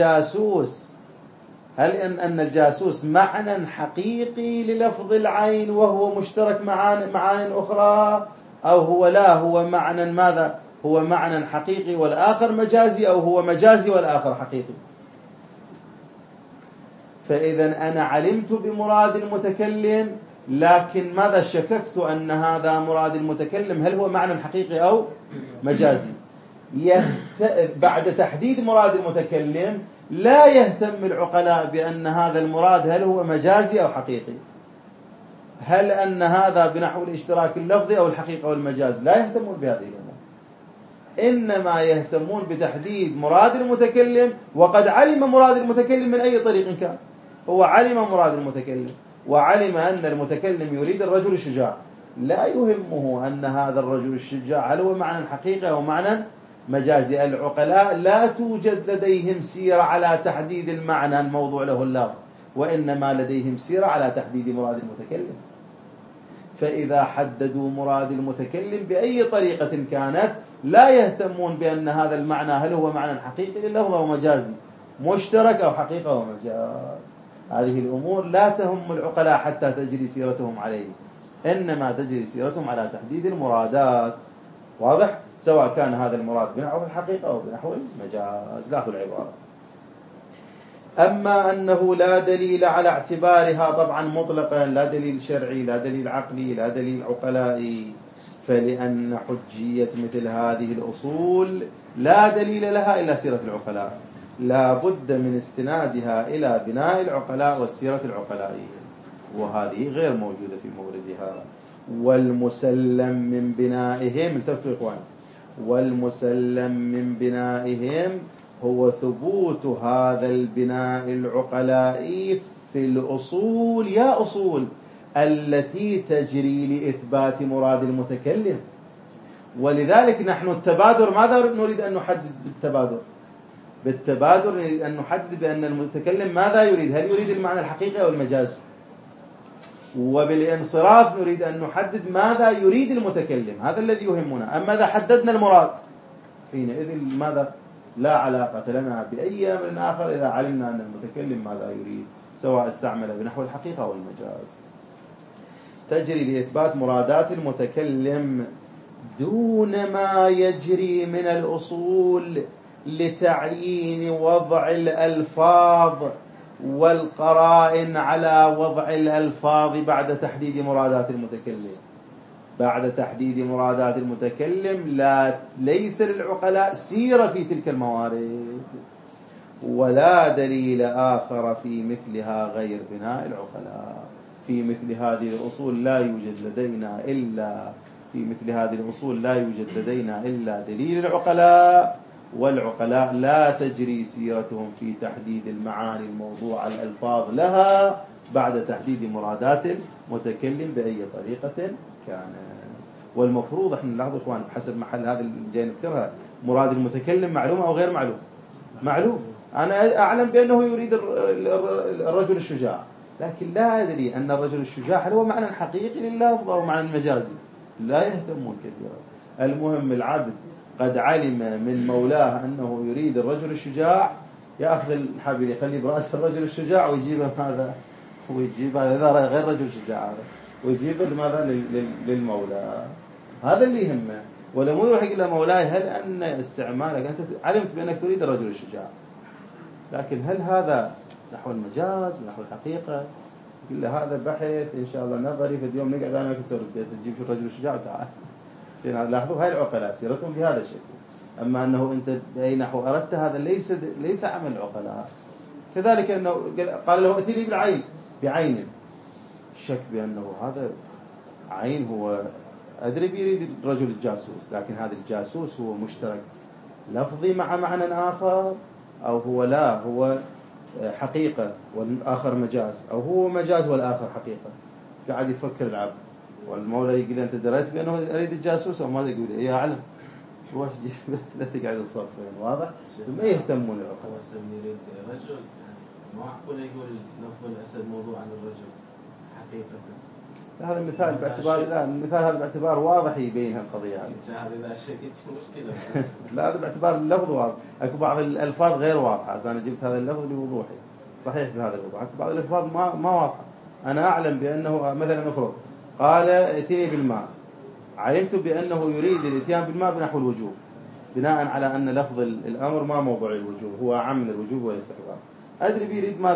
الجاسوس معنى حقيقي للفظ العين وهو مشترك معان أخرى، أو هو معنى ماذا؟ هو معنى حقيقي والآخر مجازي، أو هو مجازي والآخر حقيقي؟ فإذا أنا علمت بمراد المتكلم، لكن ماذا شككت أن هذا مراد المتكلم هل هو معنى حقيقي أو مجازي. بعد تحديد مراد المتكلم لا يهتم العقلاء بأن هذا المراد هل هو مجازي أو حقيقي، هل أن هذا بنحو الاشتراك اللفظي أو الحقيقة والمجاز، لا يهتمون بهذه الأمور، إنما يهتمون بتحديد مراد المتكلم. وقد علم مراد المتكلم من أي طريق كان، هو علم مراد المتكلم وعلم أن المتكلم يريد الرجل الشجاع، لا يهمه أن هذا الرجل الشجاع هل هو معنى حقيقي أو معنى مجازي. العقلاء لا توجد لديهم سيرة على تحديد المعنى الموضوع له اللفظ، وإنما لديهم سيرة على تحديد مراد المتكلم. فإذا حددوا مراد المتكلم بأي طريقة كانت لا يهتمون بأن هذا المعنى هل هو معنى حقيقي لللفظ أو مجازي، مشترك أو حقيقة أو مجاز. هذه الأمور لا تهم العقلاء حتى تجري سيرتهم عليه، إنما تجري سيرتهم على تحديد المرادات. واضح؟ سواء كان هذا المراد بنحو الحقيقة أو بنحو المجاز. لاحظوا العبارة. أما أنه لا دليل على اعتبارها طبعا مطلقا، لا دليل شرعي لا دليل عقلي لا دليل عقلائي، فلأن حجية مثل هذه الأصول لا دليل لها إلا سيرة العقلاء، لا بد من استنادها إلى بناء العقلاء والسيرة العقلائية، وهذه غير موجودة في موردها. والمسلم من بنائهم، التفتوا إخوان، والمسلم من بنائهم هو ثبوت هذا البناء العقلائي في الأصول، يا أصول التي تجري لإثبات مراد المتكلم. ولذلك نحن التبادر ماذا نريد أن نحدد بالتبادر؟ بالتبادر نريد أن نحدد بأن المتكلم ماذا يريد، هل يريد المعنى الحقيقي أو المجاز. وبالانصراف نريد أن نحدد ماذا يريد المتكلم، هذا الذي يهمنا. أما إذا حددنا المراد حينئذ ماذا لا علاقة لنا بأي أمر آخر إذا علمنا أن المتكلم ماذا يريد، سواء استعمل بنحو الحقيقة أو المجاز. تجري لإثبات مرادات المتكلم دون ما يجري من الأصول لتعيين وضع الألفاظ والقرائن على وضع الألفاظ بعد تحديد مرادات المتكلم. بعد تحديد مرادات المتكلم ليس للعقلاء سيرة في تلك الموارد، ولا دليل آخر في مثلها غير بناء العقلاء. في مثل هذه الأصول لا يوجد لدينا إلا دليل العقلاء، والعقلاء لا تجري سيرتهم في تحديد المعاني الموضوع الألفاظ لها بعد تحديد مرادات المتكلم بأي طريقة كان. والمفروض احنا نلاحظ اخوان بحسب محل هذا اللي جاي نذكرها، مراد المتكلم معلوم او غير معلوم؟ معلوم. انا اعلم بانه يريد الرجل الشجاع، لكن لا ادري ان الرجل الشجاع هل هو معنى حقيقي لللفظ او معنى مجازي، لا يهتمون كثيرا. المهم العبد قد علم من مولاه انه يريد الرجل الشجاع، ياخذ الحبل يخليه براس الرجل الشجاع ويجيبه ماذا، ويجيب هذا غير رجل شجاع هذا، ويجيب ماذا للمولى. هذا اللي يهمه، ولا مو يروح يقول له مولاي هل أن استعمالك أنت علمت بأنك تريد الرجل الشجاع، لكن هل هذا نحو المجاز ونحو الحقيقة؟ يقول له هذا بحث إن شاء الله نظري، في اليوم نقعد أنا كسر بس تجيب شو الرجل الشجاع وتعال. لاحظوا هاي العقلاء سيرتهم بهذا الشكل. أما أنه أنت بأي نحو أردت هذا ليس عمل العقلاء. كذلك أنه قال له ائتني بالعين بعين، شك بأنه هذا عين هو أدري بيريد الرجل الجاسوس، لكن هذا الجاسوس هو مشترك لفظي مع معنى آخر، أو هو لا هو حقيقة والآخر مجاز، أو هو مجاز والآخر حقيقة. قاعد يفكر العبد، والمولى يقول أنت دريت بأنه أريد الجاسوس أو ماذا يقول؟ إيه أعلم واش لا تقعد الصفين. واضح؟ ما يهتمون العقلاء. يريد رجل، ما معقول يقول لفظ الأسد موضوع عن الرجل حقيقة. هذا المثال باعتبار المثال هذا باعتبار واضح يبين هالقضية هذه. إذا شكيت مشكلة. لا هذا باعتبار اللفظ واضح. أكو بعض الألفاظ غير واضحة، أنا جبت هذا اللفظ لوضوحي صحيح بهذا الوضوح. أكو بعض الألفاظ ما واضحة. أنا أعلم بأنه مثلا نفرض قال ائتني بالماء، علمت بأنه يريد الاتيان بالماء بنحو الوجوب، بناء على أن لفظ الأمر ما موضوع الوجوب، هو عام من الوجوب والاستحباب. أدري بيريد ماذا؟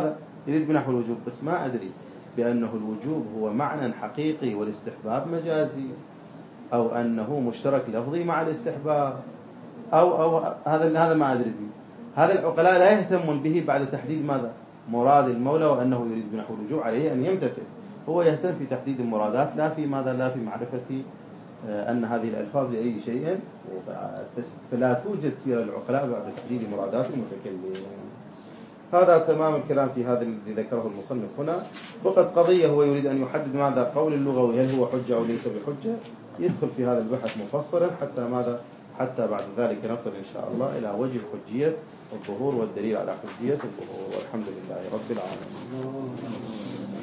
يريد بنحو الوجوب، بس ما أدري بأنه الوجوب هو معنى حقيقي والاستحباب مجازي، أو أنه مشترك لفظي مع الاستحباب، أو هذا ما أدري به. هذا العقلاء لا يهتمون به بعد تحديد ماذا؟ مراد المولى، وأنه يريد بنحو الوجوب عليه أن يمتثل. هو يهتم في تحديد المرادات، لا في ماذا، لا في معرفة أن هذه الألفاظ لأي شيء. فلا توجد سيرة العقلاء بعد تحديد مرادات المتكلم. هذا تمام الكلام في هذا الذي ذكره المصنف هنا. فقط قضية هو يريد أن يحدد ماذا قول اللغوي، هل هو حجة أو ليس بحجة. يدخل في هذا البحث مفصلا حتى ماذا، حتى بعد ذلك نصل إن شاء الله إلى وجه حجية الظهور والدليل على حجية الظهور. والحمد لله رب العالمين.